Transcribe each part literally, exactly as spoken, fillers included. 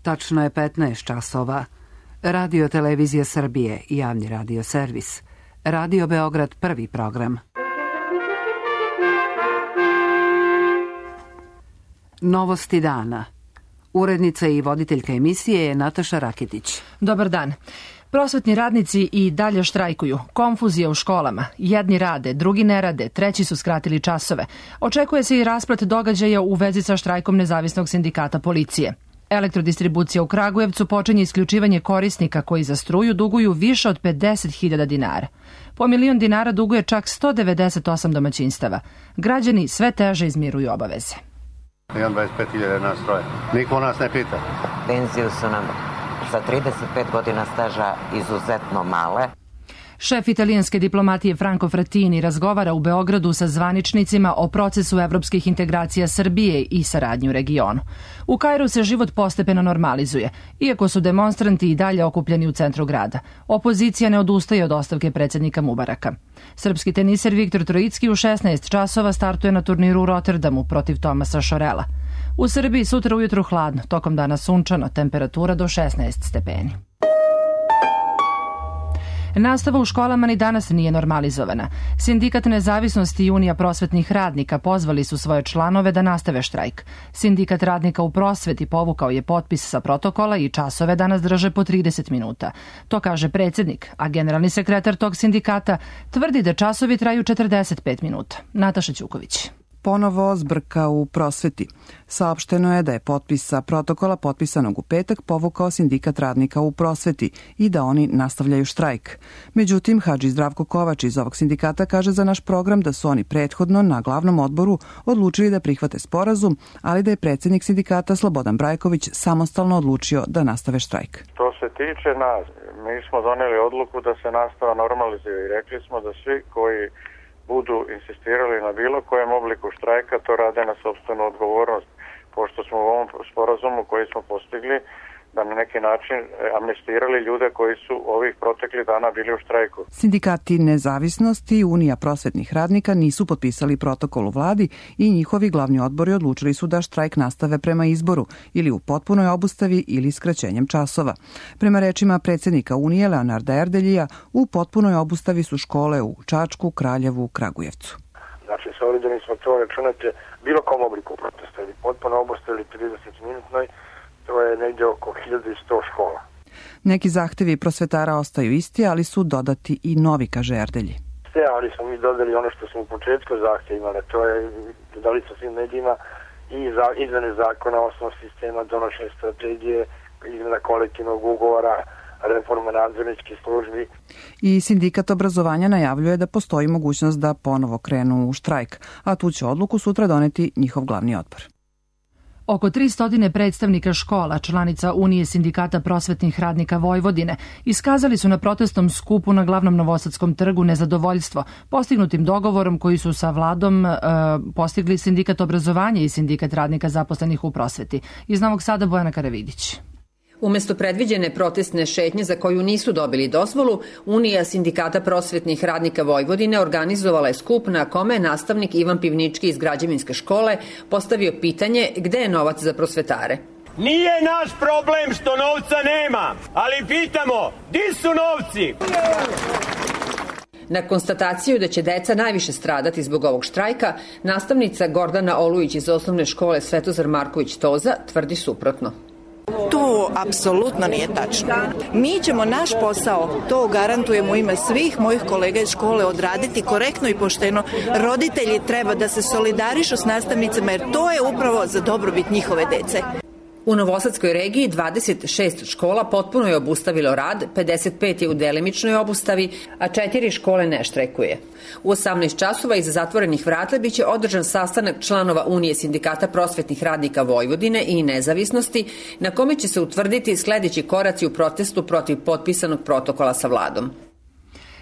Tačno je petnaest časova. Radio Televizija Srbije i javni radio servis. Radio Beograd prvi program. Novosti dana. Urednica i voditeljka emisije je Nataša Rakitić. Dobar dan. Prosvetni radnici i dalje štrajkuju. Konfuzija u školama. Jedni rade, drugi ne rade, treći su skratili časove. Očekuje se i rasplet događaja u vezi sa štrajkom Nezavisnog sindikata policije. Elektrodistribucija u Kragujevcu počinje isključivanje korisnika koji za struju duguju više od pedeset hiljada dinara. Po milion dinara duguje čak sto devedeset osam domaćinstava. Građani sve teže izmiruju obaveze. Imam dvadeset pet hiljada na stroje. Niko nas ne pita. Penziju su nam sa trideset pet godina staža izuzetno male. Šef italijanske diplomatije Franco Frattini razgovara u Beogradu sa zvaničnicima o procesu evropskih integracija Srbije i saradnju u regionu. U Kairu se život postepeno normalizuje, iako su demonstranti i dalje okupljeni u centru grada. Opozicija ne odustaje od ostavke predsjednika Mubaraka. Srpski teniser Viktor Trojicki u šesnaest časova startuje na turniru u Rotterdamu protiv Tomasa Šorela. U Srbiji sutra ujutru hladno, tokom dana sunčano, temperatura do šesnaest stepeni. Nastava u školama ni danas nije normalizovana. Sindikat Nezavisnosti i Unija prosvetnih radnika pozvali su svoje članove da nastave štrajk. Sindikat radnika u prosveti povukao je potpis sa protokola i časove danas drže po trideset minuta. To kaže predsjednik, a generalni sekretar tog sindikata tvrdi da časovi traju četrdeset pet minuta. Nataša Ćuković. Ponovo zbrka u prosveti. Saopšteno je da je potpis sa protokola potpisanog u petak povukao sindikat radnika u prosveti i da oni nastavljaju štrajk. Međutim, Hadži Zdravko Kovač iz ovog sindikata kaže za naš program da su oni prethodno na glavnom odboru odlučili da prihvate sporazum, ali da je predsjednik sindikata Slobodan Brajković samostalno odlučio da nastave štrajk. Što se tiče nas, mi smo doneli odluku da se nastava normalizuje i rekli smo da svi koji budu insistirali na bilo kojem obliku štrajka, to rade na sopstvenu odgovornost, pošto smo u ovom sporazumu koji smo postigli da na neki način amnestirali ljude koji su ovih proteklih dana bili u štrajku. Sindikati Nezavisnosti i Unija prosvetnih radnika nisu potpisali protokol u vladi i njihovi glavni odbori odlučili su da štrajk nastave prema izboru ili u potpunoj obustavi ili skraćenjem časova. Prema rečima predsjednika Unije Leonarda Erdeljija, u potpunoj obustavi su škole u Čačku, Kraljevu, Kragujevcu. Znači, solidani smo to računate bilo kom obliku protesta ili potpuno obustavi ili trideset minutnoj. To je negdje oko hiljadu sto škola. Neki zahtevi prosvetara ostaju isti, ali su dodati i novi, kaže Erdelji. Sve, ali smo mi dodali ono što smo u početku zahtjeva imali, to je dodali smo svim medijima i za, izmene zakona, osnovnog sistema, donošenje strategije, izmena kolektivnog ugovora, reforma nadzorničkih službi. I sindikat obrazovanja najavljuje da postoji mogućnost da ponovo krenu u štrajk, a tu će odluku sutra doneti njihov glavni odbor. Oko tristo predstavnika škola, članica Unije sindikata prosvetnih radnika Vojvodine, iskazali su na protestnom skupu na glavnom Novosadskom trgu nezadovoljstvo postignutim dogovorom koji su sa vladom e, postigli sindikat obrazovanja i sindikat radnika zaposlenih u prosveti. Iz Novog Sada Bojana Karavidić. Umesto predviđene protestne šetnje za koju nisu dobili dozvolu, Unija sindikata prosvetnih radnika Vojvodine organizovala je skup na kome je nastavnik Ivan Pivnički iz Građevinske škole postavio pitanje gde je novac za prosvetare. Nije naš problem što novca nema, ali pitamo, di su novci? Na konstataciju da će deca najviše stradati zbog ovog štrajka, nastavnica Gordana Olujić iz osnovne škole Svetozar Marković Toza tvrdi suprotno. To apsolutno nije tačno. Mi ćemo naš posao, to garantujemo u ime svih mojih kolega iz škole, odraditi korektno i pošteno. Roditelji treba da se solidarišu s nastavnicama jer to je upravo za dobrobit njihove dece. U Novosadskoj regiji dvadeset šest škola potpuno je obustavilo rad, pedeset pet je u delimičnoj obustavi, a četiri škole ne štrajkuje. U osamnaest časova iza zatvorenih vrata biće održan sastanak članova Unije sindikata prosvetnih radnika Vojvodine i Nezavisnosti, na kome će se utvrditi sledeći koraci u protestu protiv potpisanog protokola sa vladom.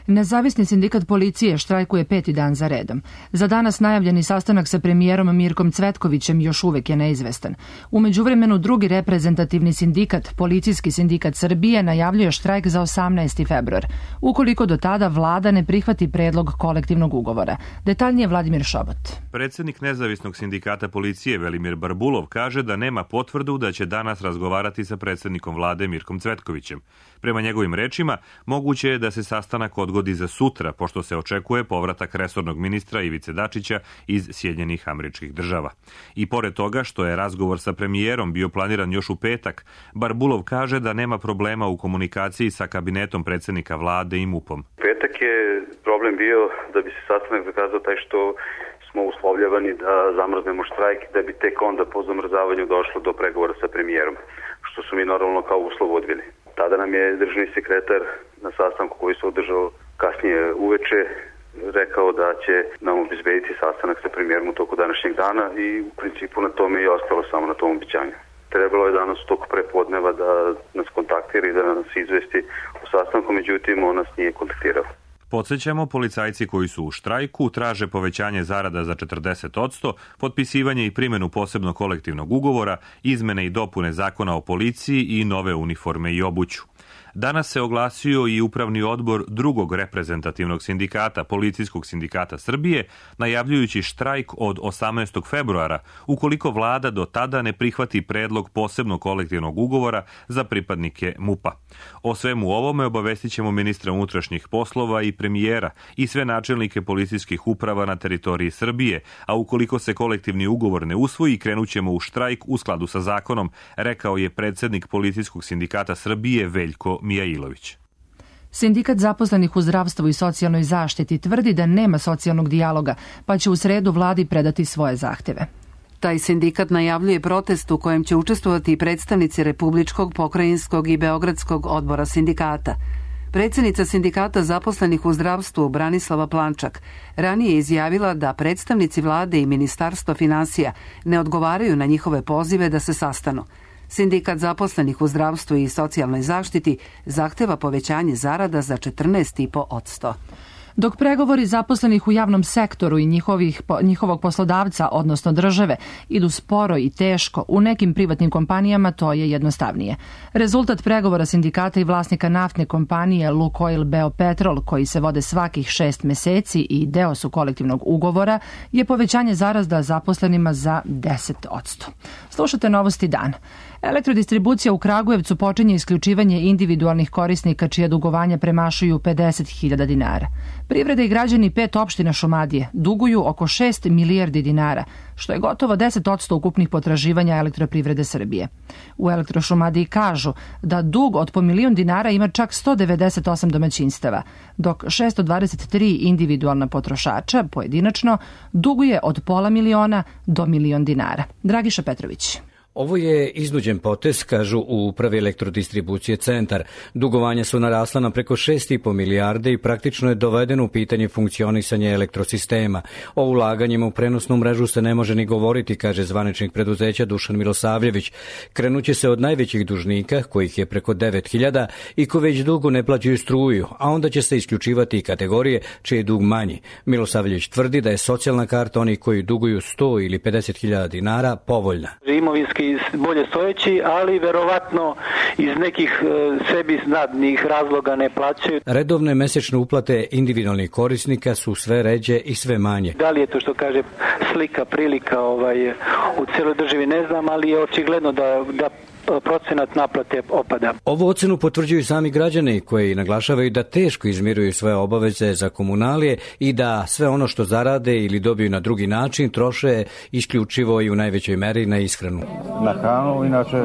Nezavisni sindikat policije štrajkuje peti dan za redom. Za danas najavljeni sastanak sa premijerom Mirkom Cvetkovićem još uvek je neizvestan. U međuvremenu drugi reprezentativni sindikat, Policijski sindikat Srbije, najavljuje štrajk za osamnaesti februar, ukoliko do tada vlada ne prihvati predlog kolektivnog ugovora. Detaljnije Vladimir Šobot. Predsednik Nezavisnog sindikata policije Velimir Barbulov kaže da nema potvrdu da će danas razgovarati sa predsednikom vlade Mirkom Cvetkovićem. Prema njegovim rečima, moguće je da se sastanak odgodi za sutra, pošto se očekuje povratak resornog ministra Ivice Dačića iz Sjedinjenih Američkih Država. I pored toga što je razgovor sa premijerom bio planiran još u petak, Barbulov kaže da nema problema u komunikaciji sa kabinetom predsednika vlade i MUP-om. Petak je problem bio da bi se sastanak zakazao taj što smo uslovljavani da zamrznemo štrajk, da bi tek onda po zamrzavanju došlo do pregovora sa premijerom, što su mi normalno kao uslov odbili. Tada nam je državni sekretar na sastanku koji se održao kasnije uveče rekao da će nam obezbediti sastanak sa premijerom u toku današnjeg dana i u principu na tome je ostalo samo na tom obećanju. Trebalo je danas u toku prepodneva da nas kontaktira i da nas izvesti o sastanku, međutim on nas nije kontaktirao. Podsjećamo, policajci koji su u štrajku traže povećanje zarada za četrdeset posto, potpisivanje i primjenu posebnog kolektivnog ugovora, izmene i dopune zakona o policiji i nove uniforme i obuću. Danas se oglasio i upravni odbor drugog reprezentativnog sindikata, Policijskog sindikata Srbije, najavljujući štrajk od osamnaestog februara, ukoliko vlada do tada ne prihvati predlog posebnog kolektivnog ugovora za pripadnike MUP-a. O svemu ovome obavestit ćemo ministra unutrašnjih poslova i premijera i sve načelnike policijskih uprava na teritoriji Srbije, a ukoliko se kolektivni ugovor ne usvoji, krenut ćemo u štrajk u skladu sa zakonom, rekao je predsednik Policijskog sindikata Srbije Veljko Mijailović. Sindikat zaposlenih u zdravstvu i socijalnoj zaštiti tvrdi da nema socijalnog dijaloga, pa će u sredu vladi predati svoje zahteve. Taj sindikat najavljuje protest u kojem će učestvovati predstavnici Republičkog, Pokrajinskog i Beogradskog odbora sindikata. Predsjednica sindikata zaposlenih u zdravstvu Branislava Plančak ranije je izjavila da predstavnici vlade i Ministarstva finansija ne odgovaraju na njihove pozive da se sastanu. Sindikat zaposlenih u zdravstvu i socijalnoj zaštiti zahteva povećanje zarada za četrnaest zarez pet posto. Dok pregovori zaposlenih u javnom sektoru i njihovih, njihovog poslodavca, odnosno države, idu sporo i teško, u nekim privatnim kompanijama to je jednostavnije. Rezultat pregovora sindikata i vlasnika naftne kompanije Lukoil Beopetrol, koji se vode svakih šest meseci i deo su kolektivnog ugovora, je povećanje zarada zaposlenima za deset posto. Slušate Novosti dan. Elektrodistribucija u Kragujevcu počinje isključivanje individualnih korisnika čije dugovanja premašuju pedeset hiljada dinara. Privreda i građani pet opština Šumadije duguju oko šest milijardi dinara, što je gotovo deset posto ukupnih potraživanja Elektroprivrede Srbije. U Elektrošumadiji kažu da dug od po milion dinara ima čak sto devedeset osam domaćinstava, dok šesto dvadeset tri individualna potrošača pojedinačno duguje od pola miliona do milion dinara. Dragiša Petrović. Ovo je iznuđen potez, kažu u upravi Elektrodistribucije Centar. Dugovanja su narasla na preko šest i po milijarde i praktično je dovedeno u pitanje funkcionisanje elektrosistema. O ulaganjima u prenosnu mrežu se ne može ni govoriti, kaže zvaničnik preduzeća Dušan Milosavljević. Krenuće se od najvećih dužnika, kojih je preko devet hiljada i ko već dugo ne plaćaju struju, a onda će se isključivati i kategorije čiji je dug manji. Milosavljević tvrdi da je socijalna karta onih koji duguju sto ili pedeset hiljada dinara povoljna. Imovinski bolje stojeći, ali verovatno iz nekih sebi znadnih razloga ne plaćaju. Redovne mesečne uplate individualnih korisnika su sve ređe i sve manje. Da li je to što kaže slika, prilika ovaj, u celoj državi ne znam, ali je očigledno da, da procenat naplate opada. Ovu ocenu potvrđuju sami građani koji naglašavaju da teško izmiruju svoje obaveze za komunalije i da sve ono što zarade ili dobiju na drugi način troše isključivo i u najvećoj meri na ishranu. Na hranu, inače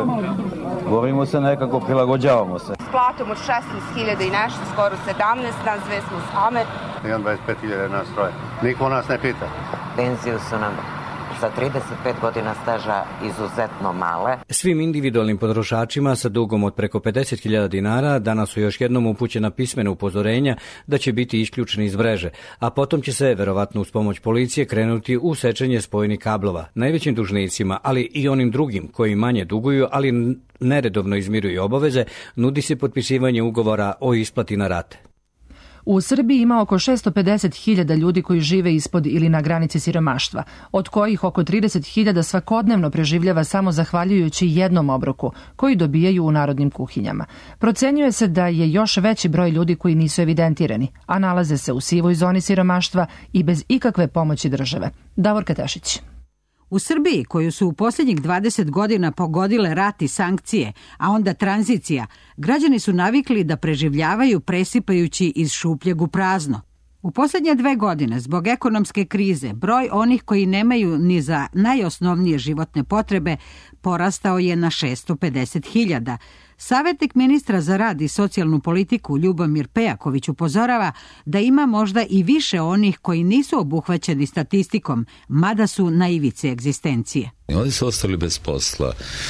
borimo se nekako, prilagođavamo se. S platom od šesnaest hiljada i nešto, skoro sedamnaest, nas dve smo same. Imam dvadeset pet hiljada nas troje. Niko nas ne pita. Penziju su nam za trideset pet godina staža izuzetno male. Svim individualnim potrošačima sa dugom od preko pedeset hiljada dinara danas su još jednom upućena pismena upozorenja da će biti isključeni iz mreže, a potom će se, verovatno uz pomoć policije, krenuti u sečenje spojenih kablova. Najvećim dužnicima, ali i onim drugim koji manje duguju, ali neredovno izmiruju obaveze, nudi se potpisivanje ugovora o isplati na rate. U Srbiji ima oko šesto pedeset hiljada ljudi koji žive ispod ili na granici siromaštva, od kojih oko trideset hiljada svakodnevno preživljava samo zahvaljujući jednom obroku, koji dobijaju u narodnim kuhinjama. Procenjuje se da je još veći broj ljudi koji nisu evidentirani, a nalaze se u sivoj zoni siromaštva i bez ikakve pomoći države. Davorka Tešić. U Srbiji, koju su u posljednjih dvadeset godina pogodile rat i sankcije, a onda tranzicija, građani su navikli da preživljavaju presipajući iz šupljeg u prazno. U posljednje dve godine, zbog ekonomske krize, broj onih koji nemaju ni za najosnovnije životne potrebe porastao je na šesto pedeset hiljada. Savjetnik ministra za rad i socijalnu politiku Ljubomir Pejaković upozorava da ima možda i više onih koji nisu obuhvaćeni statistikom, mada su na ivici egzistencije. Oni su ostali bez posla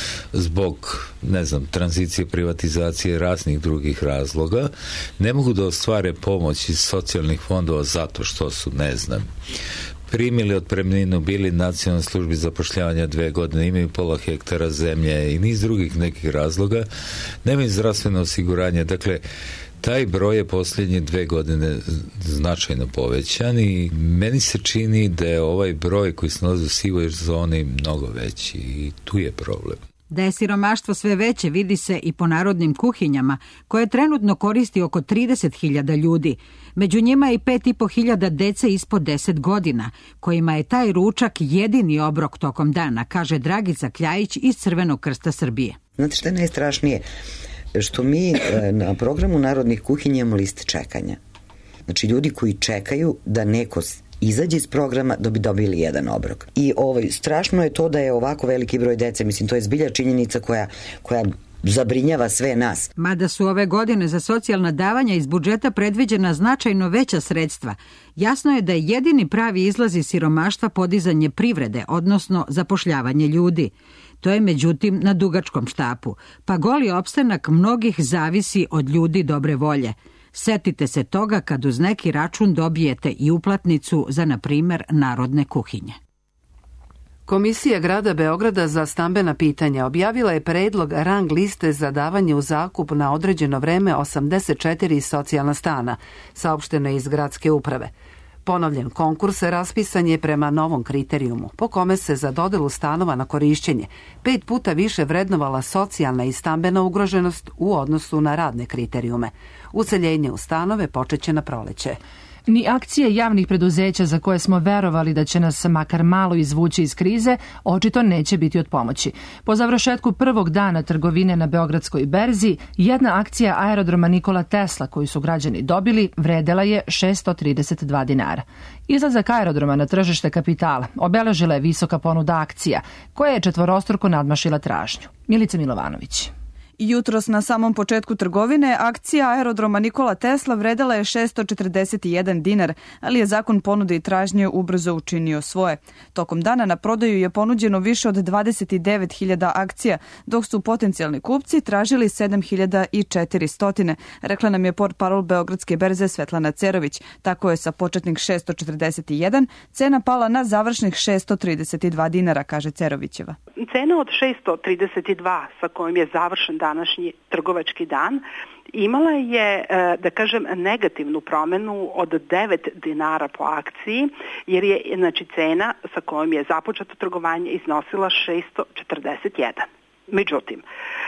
zbog, ne znam, tranzicije, privatizacije, raznih drugih razloga. Ne mogu da ostvare pomoć iz socijalnih fondova zato što su, ne znam, primili otpremninu, bili nacionalnoj službi zapošljavanja dve godine, imaju pola hektara zemlje i niz drugih nekih razloga, nemaju zdravstveno osiguranje. Dakle, taj broj je posljednje dve godine značajno povećan i meni se čini da je ovaj broj koji se nalazi u sivoj zoni mnogo veći i tu je problem. Da je siromaštvo sve veće vidi se i po narodnim kuhinjama, koje trenutno koristi oko trideset hiljada ljudi. Među njima je i pet i po hiljada dece ispod deset godina, kojima je taj ručak jedini obrok tokom dana, kaže Dragica Kljajić iz Crvenog krsta Srbije. Znate što je najstrašnije? Što mi na programu narodnih kuhinja imamo liste čekanja. Znači ljudi koji čekaju da neko izađe iz programa da bi dobili jedan obrok. I ovaj, strašno je to da je ovako veliki broj dece, mislim, to je zbilja činjenica koja, koja zabrinjava sve nas. Mada su ove godine za socijalna davanja iz budžeta predviđena značajno veća sredstva, jasno je da je jedini pravi izlaz iz siromaštva podizanje privrede, odnosno zapošljavanje ljudi. To je međutim na dugačkom štapu, pa goli opstanak mnogih zavisi od ljudi dobre volje. Setite se toga kad uz neki račun dobijete i uplatnicu za, na primjer, narodne kuhinje. Komisija grada Beograda za stambena pitanja objavila je predlog rang liste za davanje u zakup na određeno vreme osamdeset četiri socijalna stana, saopšteno je iz gradske uprave. Ponovljen konkurs raspisan je prema novom kriterijumu, po kome se za dodelu stanova na korišćenje pet puta više vrednovala socijalna i stambena ugroženost u odnosu na radne kriterijume. Useljenje u stanove počeće na proleće. Ni akcije javnih preduzeća za koje smo verovali da će nas makar malo izvući iz krize, očito neće biti od pomoći. Po završetku prvog dana trgovine na Beogradskoj berzi, jedna akcija aerodroma Nikola Tesla koju su građani dobili vredela je šesto trideset dva dinara. Izlazak aerodroma na tržište kapitala obeležila je visoka ponuda akcija, koja je četvorostruko nadmašila tražnju. Milica Milovanović. Jutros na samom početku trgovine akcija aerodroma Nikola Tesla vredela je šesto četrdeset jedan dinar, ali je zakon ponude i tražnje ubrzo učinio svoje. Tokom dana na prodaju je ponuđeno više od dvadeset devet hiljada akcija, dok su potencijalni kupci tražili sedam hiljada četiristo, rekla nam je portparol Beogradske berze Svetlana Cerović. Tako je sa početnih šesto četrdeset jedan cena pala na završnih šesto trideset dva dinara, kaže Cerovićeva. Cena od šesto trideset dva sa kojom je završen današnji trgovački dan imala je, da kažem, negativnu promenu od devet dinara po akciji, jer je, znači, cena sa kojom je započeto trgovanje iznosila šesto četrdeset jedan. Međutim,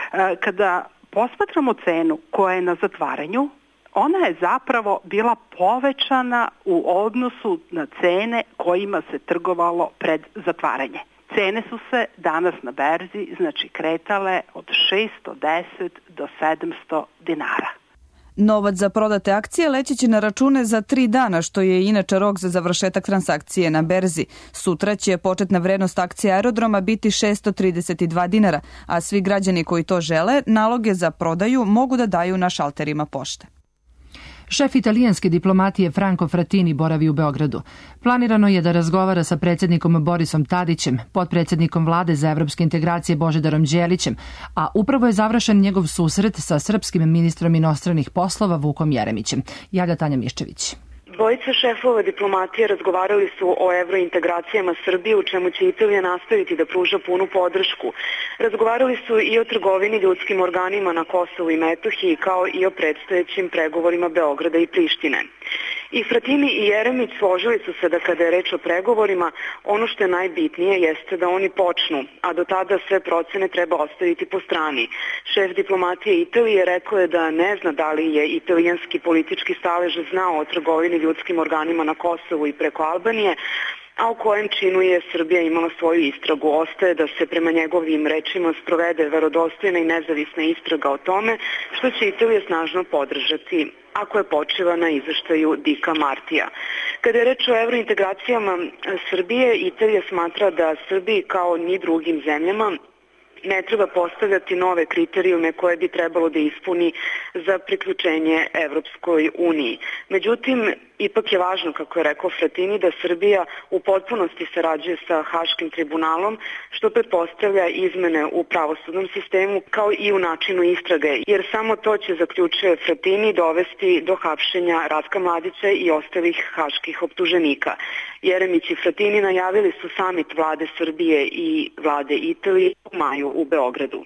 kada posmatramo cenu koja je na zatvaranju, ona je zapravo bila povećana u odnosu na cene kojima se trgovalo pred zatvaranje. Cene su se danas na berzi, znači, kretale od šesto deset do sedamsto dinara. Novac za prodate akcije leći će na račune za tri dana, što je inače rok za završetak transakcije na berzi. Sutra će početna vrednost akcije aerodroma biti šesto trideset dva dinara, a svi građani koji to žele naloge za prodaju mogu da daju na šalterima pošte. Šef italijanske diplomatije Franco Frattini boravi u Beogradu. Planirano je da razgovara sa predsjednikom Borisom Tadićem, potpredsjednikom vlade za evropske integracije Božidarom Đelićem, a upravo je završen njegov susret sa srpskim ministrom inostranih poslova Vukom Jeremićem. Javlja Tanja Miščević. Dvojica šefova diplomatije razgovarali su o evrointegracijama Srbije, u čemu će Italija nastaviti da pruža punu podršku. Razgovarali su i o trgovini ljudskim organima na Kosovu i Metohiji, kao i o predstojećim pregovorima Beograda i Prištine. I Fratini i Jeremić složili su se da kada je reč o pregovorima, ono što je najbitnije jeste da oni počnu, a do tada sve procene treba ostaviti po strani. Šef diplomatije Italije rekao je da ne zna da li je italijanski politički stalež znao o trgovini ljudskim organima na Kosovu i preko Albanije, a u kojem činu je Srbija imala svoju istragu. Ostaje da se prema njegovim rečima sprovede verodostojna i nezavisna istraga o tome, što će Italija snažno podržati, ako je počiva na izveštaju Dika Martija. Kada je reč o evrointegracijama Srbije, Italija smatra da Srbiji kao ni drugim zemljama ne treba postavljati nove kriterijume koje bi trebalo da ispuni za priključenje Evropskoj uniji. Međutim, ipak je važno, kako je rekao Fratini, da Srbija u potpunosti sarađuje sa Haškim tribunalom, što pretpostavlja izmene u pravosudnom sistemu kao i u načinu istrage, jer samo to će, zaključuje Fratini, dovesti do hapšenja Ratka Mladića i ostalih haških optuženika. Jeremić i Fratini najavili su samit vlade Srbije i vlade Italije u maju u Beogradu.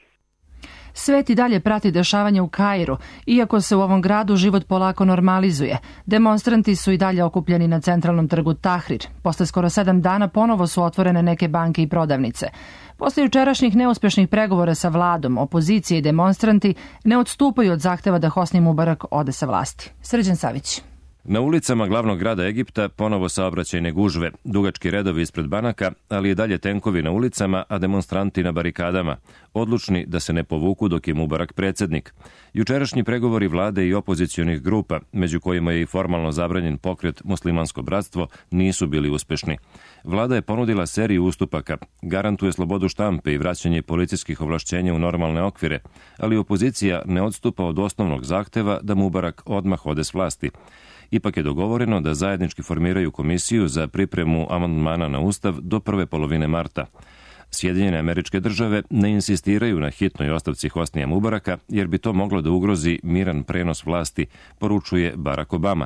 Svet i dalje prati dešavanja u Kairu, iako se u ovom gradu život polako normalizuje. Demonstranti su i dalje okupljeni na centralnom trgu Tahrir. Posle skoro sedam dana ponovo su otvorene neke banke i prodavnice. Posle jučerašnjih neuspešnih pregovora sa vladom, opozicije i demonstranti ne odstupaju od zahteva da Hosni Mubarak ode sa vlasti. Srđan Savić. Na ulicama glavnog grada Egipta ponovo saobraćajne gužve, dugački redovi ispred banaka, ali i dalje tenkovi na ulicama, a demonstranti na barikadama, odlučni da se ne povuku dok je Mubarak predsjednik. Jučerašnji pregovori vlade i opozicionih grupa, među kojima je i formalno zabranjen pokret Muslimansko bratstvo, nisu bili uspešni. Vlada je ponudila seriju ustupaka, garantuje slobodu štampe i vraćanje policijskih ovlašćenja u normalne okvire, ali opozicija ne odstupa od osnovnog zahteva da Mubarak odmah ode s vlasti. Ipak je dogovoreno da zajednički formiraju komisiju za pripremu amandmana na Ustav do prve polovine marta. Sjedinjene Američke Države ne insistiraju na hitnoj ostavci Hosnija Mubaraka, jer bi to moglo da ugrozi miran prenos vlasti, poručuje Barack Obama.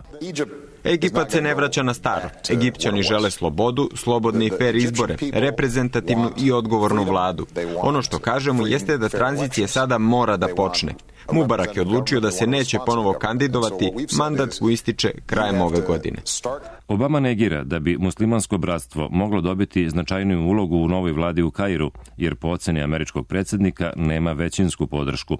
Egipat se ne vraća na staro. Egipćani žele slobodu, slobodne i fer izbore, reprezentativnu i odgovornu vladu. Ono što kažemo jeste da tranzicija sada mora da počne. Mubarak je odlučio da se neće ponovo kandidovati, mandat mu ističe krajem ove godine. Obama negira da bi Muslimansko bratstvo moglo dobiti značajniju ulogu u novoj vladi u Kairu, jer po oceni američkog predsjednika nema većinsku podršku.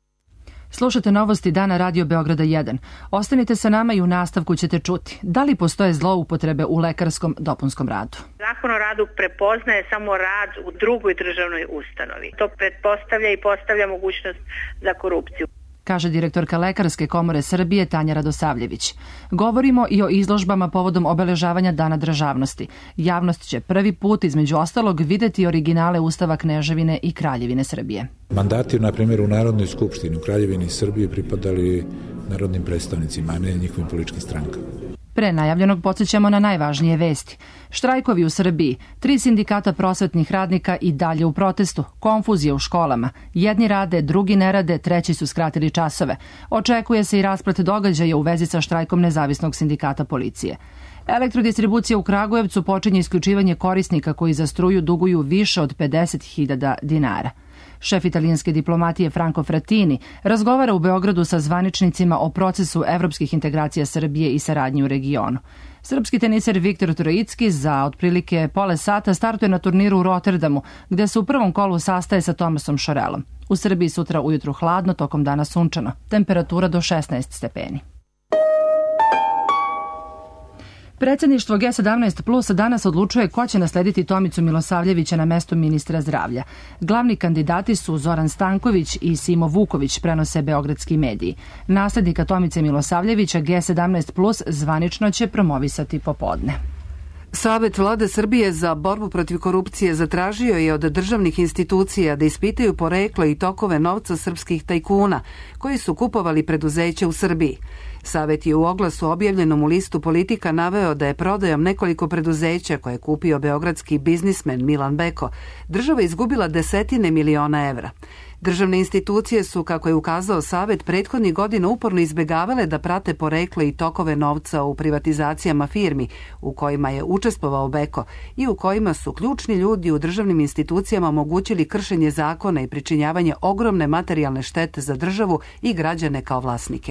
Slušate novosti Dana Radio Beograda jedan. Ostanite sa nama i u nastavku ćete čuti da li postoje zloupotrebe u lekarskom dopunskom radu. Zakon o radu prepoznaje samo rad u drugoj državnoj ustanovi. To pretpostavlja i postavlja mogućnost za korupciju, kaže direktorka Lekarske komore Srbije Tanja Radosavljević. Govorimo i o izložbama povodom obeležavanja Dana državnosti. Javnost će prvi put, između ostalog, videti originale Ustava Kneževine i Kraljevine Srbije. Mandati, na primjer, u Narodnoj skupštini u Kraljevini Srbije pripadali narodnim predstavnicima, a ne njihovim političkim strankama. Pre najavljenog podsjećamo na najvažnije vesti. Štrajkovi u Srbiji, tri sindikata prosvetnih radnika i dalje u protestu, konfuzije u školama. Jedni rade, drugi ne rade, treći su skratili časove. Očekuje se i rasplet događaja u vezi sa štrajkom Nezavisnog sindikata policije. Elektrodistribucija u Kragujevcu počinje isključivanje korisnika koji za struju duguju više od pedeset hiljada dinara. Šef italijanske diplomatije Franco Fratini razgovara u Beogradu sa zvaničnicima o procesu evropskih integracija Srbije i saradnji u regionu. Srpski teniser Viktor Trojicki za otprilike pola sata startuje na turniru u Rotterdamu, gde se u prvom kolu sastaje sa Tomasom Šorelom. U Srbiji sutra ujutru hladno, tokom dana sunčano. Temperatura do šesnaest stepeni. Predsjedništvo G sedamnaest plus danas odlučuje ko će naslediti Tomicu Milosavljevića na mestu ministra zdravlja. Glavni kandidati su Zoran Stanković i Simo Vuković, prenose beogradski mediji. Naslednika Tomice Milosavljevića G sedamnaest plus zvanično će promovisati popodne. Savet vlade Srbije za borbu protiv korupcije zatražio je od državnih institucija da ispitaju poreklo i tokove novca srpskih tajkuna koji su kupovali preduzeće u Srbiji. Savet je u oglasu objavljenom u listu Politika naveo da je prodajom nekoliko preduzeća koje je kupio beogradski biznismen Milan Beko država izgubila desetine miliona evra. Državne institucije su, kako je ukazao Savet, prethodnih godina uporno izbegavale da prate poreklo i tokove novca u privatizacijama firmi u kojima je učestvovao Beko i u kojima su ključni ljudi u državnim institucijama omogućili kršenje zakona i pričinjavanje ogromne materijalne štete za državu i građane kao vlasnike.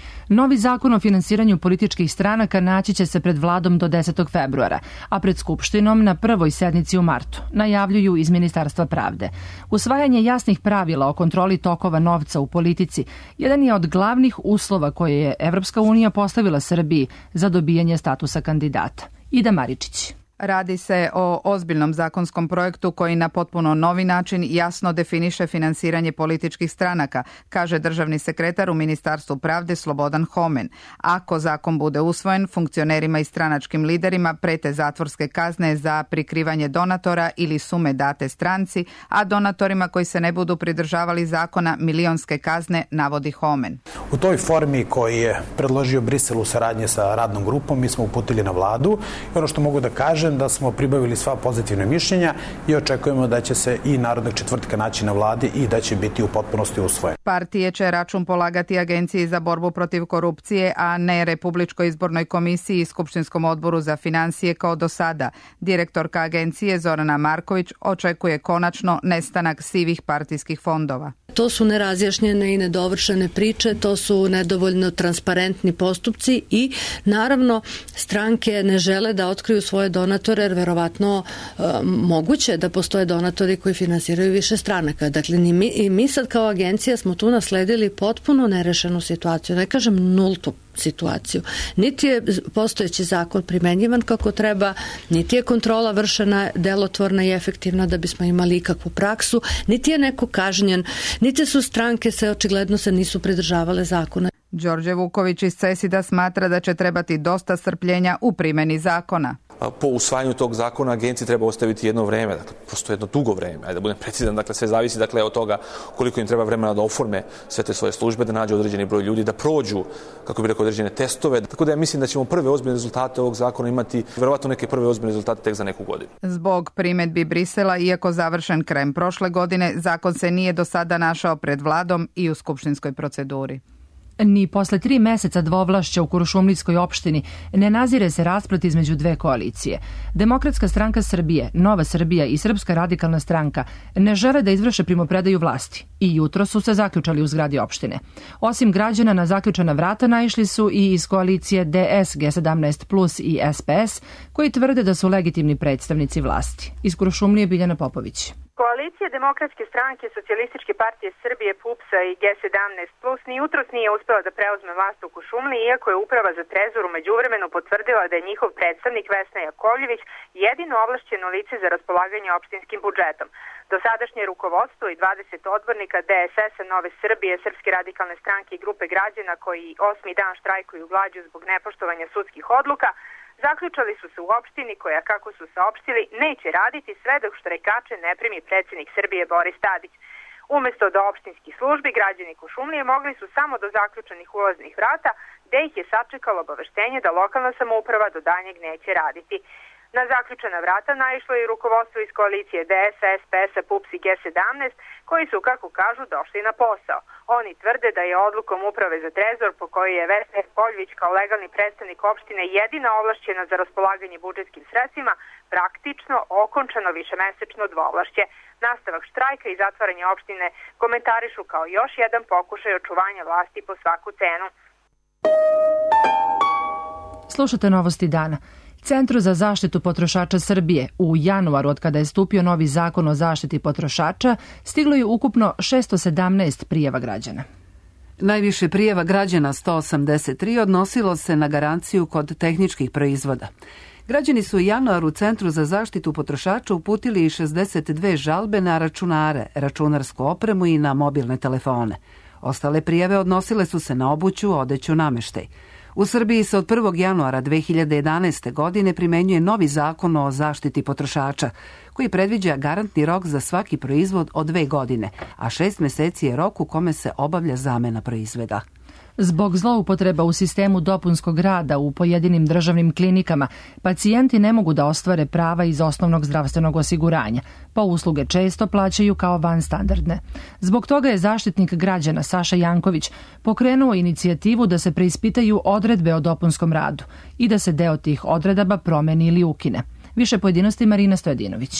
Novi zakon o finansiranju političkih stranaka naći će se pred vladom do desetog februara, a pred Skupštinom na prvoj sednici u martu, najavljuju iz Ministarstva pravde. Usvajanje jasnih pravila o kontroli tokova novca u politici jedan je od glavnih uslova koje je Evropska unija postavila Srbiji za dobijanje statusa kandidata. Ida Maričić. Radi se o ozbiljnom zakonskom projektu koji na potpuno novi način jasno definiše finansiranje političkih stranaka, kaže državni sekretar u Ministarstvu pravde Slobodan Homen. Ako zakon bude usvojen, funkcionerima i stranačkim liderima prete zatvorske kazne za prikrivanje donatora ili sume date stranci, a donatorima koji se ne budu pridržavali zakona milionske kazne, navodi Homen. U toj formi koji je predložio Brisel u saradnji sa radnom grupom, mi smo uputili na vladu i ono što mogu da kažem da smo pribavili sva pozitivna mišljenja i očekujemo da će se i narednog četvrtka naći na vladi i da će biti u potpunosti usvojen. Partije će račun polagati Agenciji za borbu protiv korupcije, a ne Republičkoj izbornoj komisiji i Skupštinskom odboru za financije kao do sada. Direktorka agencije Zorana Marković očekuje konačno nestanak sivih partijskih fondova. To su nerazjašnjene i nedovršene priče, to su nedovoljno transparentni postupci i naravno stranke ne žele da otkriju svoje donatore jer verovatno e, moguće da postoje donatori koji finansiraju više stranaka. Dakle, ni mi, i mi sad kao agencija smo tu nasledili potpuno nerešenu situaciju, ne kažem nultu situaciju. Niti je postojeći zakon primenjivan kako treba, niti je kontrola vršena delotvorna i efektivna da bismo imali ikakvu praksu, niti je neko kažnjen, niti su stranke se očigledno se nisu pridržavale zakona. Đorđe Vuković iz Cesida smatra da će trebati dosta strpljenja u primjeni zakona. Po usvajanju tog zakona agenciji treba ostaviti jedno vreme, dakle, prosto jedno dugo vreme, ajde da budem precizan, dakle, sve zavisi dakle, od toga koliko im treba vremena da oforme sve te svoje službe, da nađu određeni broj ljudi, da prođu, kako bi rekao, određene testove. Tako da ja mislim da ćemo prve ozbiljne rezultate ovog zakona imati, verovatno neke prve ozbiljne rezultate tek za neku godinu. Zbog primedbi Brisela, iako završen krajem prošle godine, zakon se nije do sada našao pred vladom i u skupštinskoj proceduri. Ni posle tri meseca dvovlašća u Kuršumlijskoj opštini ne nazire se rasplet između dve koalicije. Demokratska stranka Srbije, Nova Srbija i Srpska radikalna stranka ne žele da izvrše primopredaju vlasti i jutro su se zaključali u zgradi opštine. Osim građana na zaključana vrata naišli su i iz koalicije D S, G sedamnaest plus i S P S koji tvrde da su legitimni predstavnici vlasti. Iz Kuršumlije Biljana Popović. Koalicija Demokratske stranke, Socijalističke partije Srbije, P U P S-a i G sedamnaest plus ni jutros nije uspela da preuzme vlast u Kuršumliji, iako je Uprava za trezor u međuvremenu potvrdila da je njihov predstavnik Vesna Jakovljević jedino ovlašćeno lice za raspolaganje opštinskim budžetom. Dosadašnje rukovodstvo i dvadeset odbornika D S S-a, Nove Srbije, Srpske radikalne stranke i grupe građana koji osmi dan štrajkuju glađu zbog nepoštovanja sudskih odluka, zaključali su se u opštini koja, kako su saopštili, neće raditi sve dok štrajkače ne primi predsjednik Srbije Boris Tadić. Umesto do opštinskih službi, građani Kuršumlije mogli su samo do zaključanih ulaznih vrata, gde ih je sačekalo obaveštenje da lokalna samouprava do daljnjeg neće raditi. Na zaključana vrata naišlo je i rukovodstvo iz koalicije D S, S P S, P U P S i G sedamnaest, koji su, kako kažu, došli na posao. Oni tvrde da je odlukom Uprave za trezor, po kojoj je Vesna Jakovljević kao legalni predstavnik opštine jedina ovlašćena za raspolaganje budžetskim sredstvima, praktično okončano višemesečno dvovlašće. Nastavak štrajka i zatvaranje opštine komentarišu kao još jedan pokušaj očuvanja vlasti po svaku cenu. Slušate Novosti dana. Centru za zaštitu potrošača Srbije u januaru, od kada je stupio novi zakon o zaštiti potrošača, stiglo je ukupno šesto sedamnaest prijava građana. Najviše prijava građana, sto osamdeset tri, odnosilo se na garanciju kod tehničkih proizvoda. Građani su u januaru Centru za zaštitu potrošača uputili i šezdeset dve žalbe na računare, računarsku opremu i na mobilne telefone. Ostale prijave odnosile su se na obuću, odeću, nameštaj. U Srbiji se od prvog januara dve hiljade jedanaeste. godine primenjuje novi zakon o zaštiti potrošača, koji predviđa garantni rok za svaki proizvod od dve godine, a šest meseci je rok u kome se obavlja zamena proizvoda. Zbog zloupotreba u sistemu dopunskog rada u pojedinim državnim klinikama, pacijenti ne mogu da ostvare prava iz osnovnog zdravstvenog osiguranja, pa usluge često plaćaju kao vanstandardne. Zbog toga je zaštitnik građana Saša Janković pokrenuo inicijativu da se preispitaju odredbe o dopunskom radu i da se deo tih odredaba promeni ili ukine. Više pojedinosti Marina Stojadinović.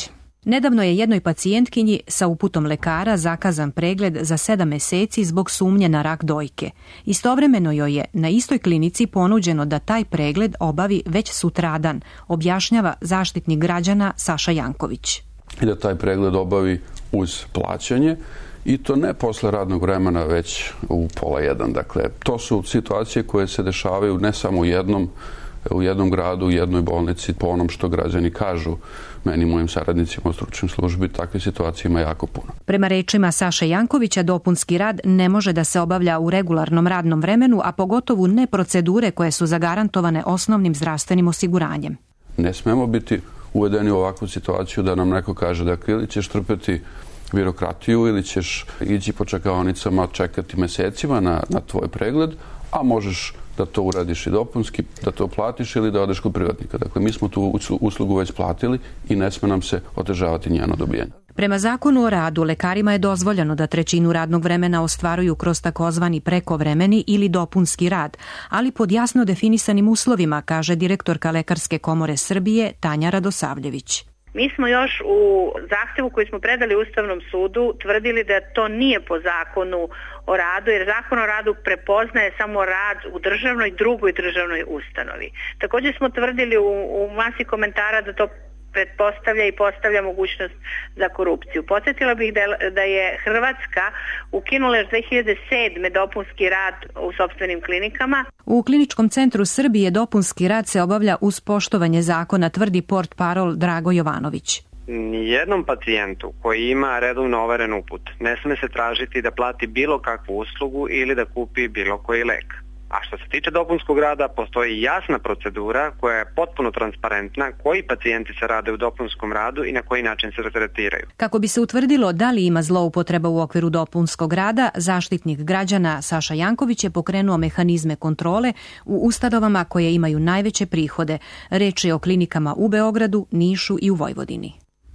Nedavno je jednoj pacijentkinji sa uputom lekara zakazan pregled za sedam meseci zbog sumnje na rak dojke. Istovremeno joj je na istoj klinici ponuđeno da taj pregled obavi već sutradan, objašnjava Zaštitnik građana Saša Janković. I da taj pregled obavi uz plaćanje i to ne posle radnog vremena, već u pola jedan. Dakle, to su situacije koje se dešavaju ne samo u jednom, u jednom gradu, u jednoj bolnici, po onom što građani kažu meni i mojim saradnicima u stručnoj službi, takve situacije ima jako puno. Prema rečima Saše Jankovića, dopunski rad ne može da se obavlja u regularnom radnom vremenu, a pogotovo ne procedure koje su zagarantovane osnovnim zdravstvenim osiguranjem. Ne smemo biti uvedeni u ovakvu situaciju da nam neko kaže da ili ćeš trpeti birokratiju ili ćeš ići po čekaonicama, čekati mesecima na, na tvoj pregled, a možeš da to uradiš i dopunski, da to platiš ili da odeš kod privatnika. Dakle, mi smo tu uslugu već platili i ne sme nam se otežavati njeno dobijanje. Prema zakonu o radu, lekarima je dozvoljeno da trećinu radnog vremena ostvaruju kroz takozvani prekovremeni ili dopunski rad, ali pod jasno definisanim uslovima, kaže direktorka Lekarske komore Srbije Tanja Radosavljević. Mi smo još u zahtevu koji smo predali Ustavnom sudu tvrdili da to nije po zakonu o radu, jer zakon o radu prepoznaje samo rad u državnoj, drugoj državnoj ustanovi. Također smo tvrdili u, u masi komentara da to pretpostavlja i postavlja mogućnost za korupciju. Podsjetila bih da, da je Hrvatska ukinula još dve hiljade sedme dopunski rad u sopstvenim klinikama. U Kliničkom centru Srbije dopunski rad se obavlja uz poštovanje zakona, tvrdi portparol Drago Jovanović. Nijednom pacijentu koji ima redovno overen uput ne sme se tražiti da plati bilo kakvu uslugu ili da kupi bilo koji lek. A što se tiče dopunskog rada, postoji jasna procedura koja je potpuno transparentna koji pacijenti se rade u dopunskom radu i na koji način se tretiraju. Kako bi se utvrdilo da li ima zloupotreba u okviru dopunskog rada, Zaštitnik građana Saša Janković je pokrenuo mehanizme kontrole u ustanovama koje imaju najveće prihode. Reč je o klinikama u Beogradu, Nišu i u Vojvodini.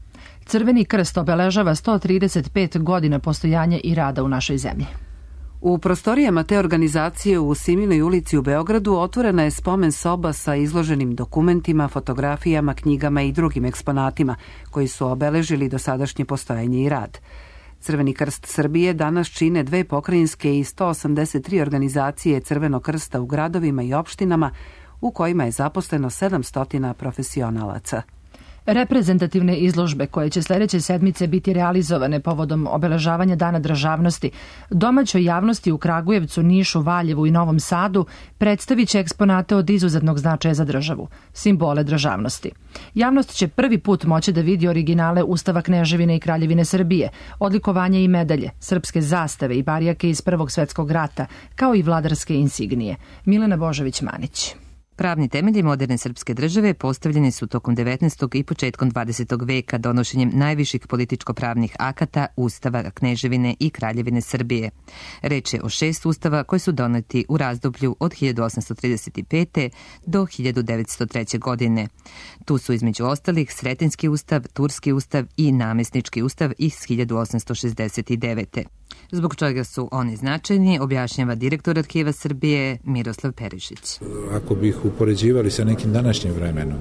Crveni krst obeležava sto trideset pet godina postojanja i rada u našoj zemlji. U prostorijama te organizacije u Siminoj ulici u Beogradu otvorena je spomen soba sa izloženim dokumentima, fotografijama, knjigama i drugim eksponatima koji su obeležili dosadašnje postojanje i rad. Crveni krst Srbije danas čine dve pokrajinske i sto osamdeset tri organizacije Crvenog krsta u gradovima i opštinama u kojima je zaposleno sedamsto profesionalaca. Reprezentativne izložbe koje će sljedeće sedmice biti realizovane povodom obeležavanja Dana državnosti domaćoj javnosti u Kragujevcu, Nišu, Valjevu i Novom Sadu predstavit će eksponate od izuzetnog značaja za državu, simbole državnosti. Javnost će prvi put moći da vidi originale Ustava Kneževine i Kraljevine Srbije, odlikovanja i medalje, srpske zastave i barjake iz Prvog svetskog rata, kao i vladarske insignije. Milena Božović-Manić. Pravni temelji moderne srpske države postavljeni su tokom devetnaestog i početkom dvadesetog veka donošenjem najviših političko-pravnih akata Ustava Kneževine i Kraljevine Srbije. Reč je o šest ustava koji su doneti u razdoblju od hiljadu osamsto trideset pete. do hiljadu devetsto treće. godine. Tu su između ostalih Sretenjski ustav, Turski ustav i Namesnički ustav iz hiljadu osamsto šezdeset devete. Zbog čega su oni značajni, objašnjava direktor Arhiva Srbije Miroslav Perišić. Ako bi ih upoređivali sa nekim današnjim vremenom,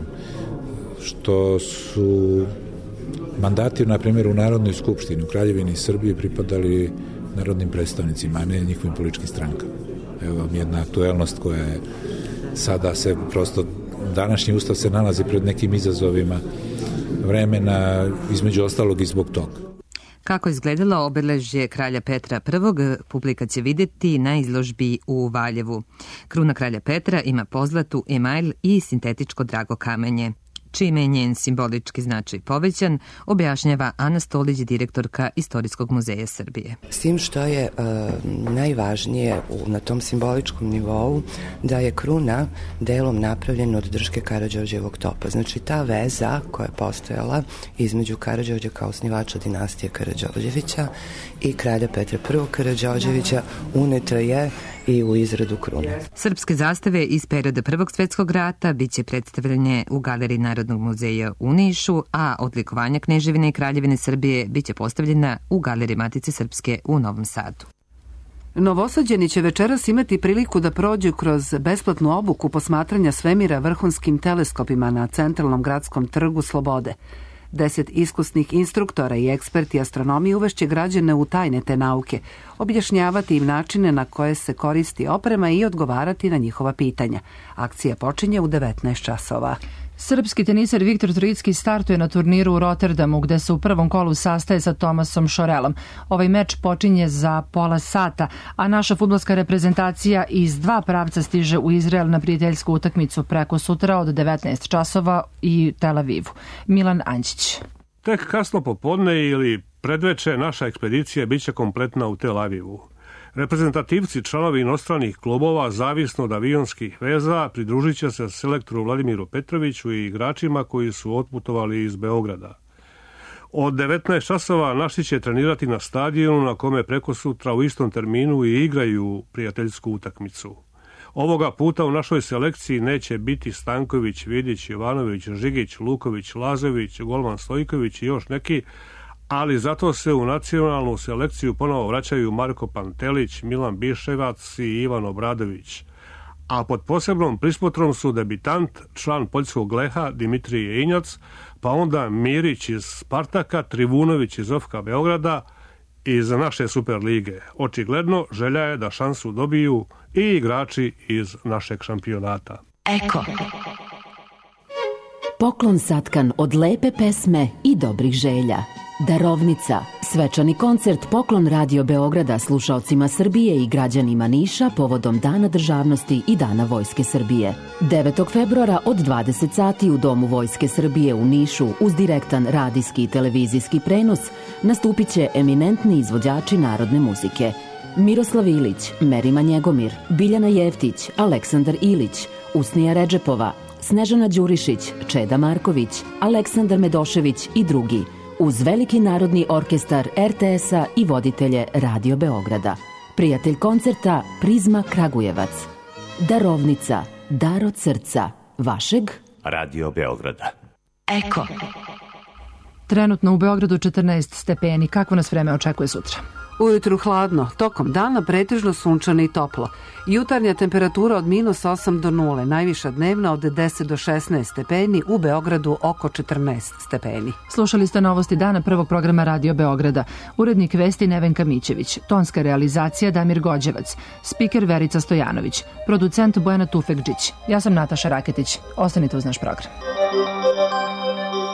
što su mandati, na primjer, u Narodnoj skupštini u Kraljevini Srbije pripadali narodnim predstavnicima, a ne njihovim političkim strankama. Evo vam jedna aktuelnost koja je sada se prosto, današnji ustav se nalazi pred nekim izazovima vremena, između ostalog i zbog toga. Kako izgledalo obeležje kralja Petra prvog. publika će vidjeti na izložbi u Valjevu. Kruna kralja Petra ima pozlatu, emajl i sintetičko drago kamenje. Čime je njen simbolički značaj povećan, objašnjava Ana Stolić, direktorka Istorijskog muzeja Srbije. S tim što je e, najvažnije u, na tom simboličkom nivou da je kruna delom napravljena od drške Karađorđevog topa. Znači ta veza koja je postojala između Karađorđa kao osnivača dinastije Karađorđevića i kralja Petra prvog. Karađorđevića uneta je i u izradu krune. Srpske zastave iz perioda Prvog svjetskog rata biće predstavljene u Galeriji Narodnog muzeja u Nišu, a odlikovanja Kneževine i Kraljevine Srbije biće postavljena u Galeriji Matice Srpske u Novom Sadu. Novosađeni će večeras imati priliku da prođu kroz besplatnu obuku posmatranja svemira vrhunskim teleskopima na centralnom gradskom trgu Slobode. Deset iskusnih instruktora i eksperti astronomije uvešće građane u tajne te nauke, objašnjavati im načine na koje se koristi oprema i odgovarati na njihova pitanja. Akcija počinje u devetnaest časova. Srpski teniser Viktor Trojicki startuje na turniru u Rotterdamu, gde se u prvom kolu sastaje sa Tomasom Šorelom. Ovaj meč počinje za pola sata, a naša fudbalska reprezentacija iz dva pravca stiže u Izrael na prijateljsku utakmicu preko sutra od devetnaest časova i Tel Avivu. Milan Anđić. Tek kasno popodne ili predveče naša ekspedicija biće kompletna u Tel Avivu. Reprezentativci, članovi inostranih klubova, zavisno od avionskih veza, pridružit će se selektoru Vladimiru Petroviću i igračima koji su otputovali iz Beograda. Od devetnaest časova naši će trenirati na stadionu na kome preko sutra u istom terminu i igraju prijateljsku utakmicu. Ovoga puta u našoj selekciji neće biti Stanković, Vidić, Jovanović, Žigić, Luković, Lazović, golman Stojković i još neki, ali zato se u nacionalnu selekciju ponovo vraćaju Marko Pantelić, Milan Biševac i Ivan Obradović. A pod posebnom prismotrom su debitant, član poljskog Leha Dimitrije Injac, pa onda Mirić iz Spartaka, Trivunović iz Ofka Beograda i iz naše Superlige. Očigledno želja je da šansu dobiju i igrači iz našeg šampionata. Eko. Poklon satkan od lepe pesme i dobrih želja. Darovnica, svečani koncert Poklon Radio Beograda slušaocima Srbije i građanima Niša povodom Dana državnosti i Dana Vojske Srbije. devetog februara od dvadeset sati u Domu Vojske Srbije u Nišu uz direktan radijski i televizijski prenos nastupit će eminentni izvođači narodne muzike. Miroslav Ilić, Merima Njegomir, Biljana Jeftić, Aleksandar Ilić, Usnija Redžepova, Snežana Đurišić, Čeda Marković, Aleksandar Medošević i drugi, uz veliki narodni orkestar er te es-a i voditelje Radio Beograda. Prijatelj koncerta Prizma Kragujevac. Darovnica, dar od srca, vašeg Radio Beograda. Eko. Trenutno u Beogradu četrnaest stepeni. Kakvo nas vreme očekuje sutra? Ujutru hladno, tokom dana pretežno sunčano i toplo. Jutarnja temperatura od minus osam do nule, najviša dnevna od deset do šesnaest stepeni, u Beogradu oko četrnaest stepeni. Slušali ste novosti dana prvog programa Radio Beograda. Urednik vesti Nevenka Mićević, tonska realizacija Damir Gođevac, spiker Verica Stojanović, producent Bojana Tufekđić. Ja sam Nataša Raketić. Ostanite uz naš program.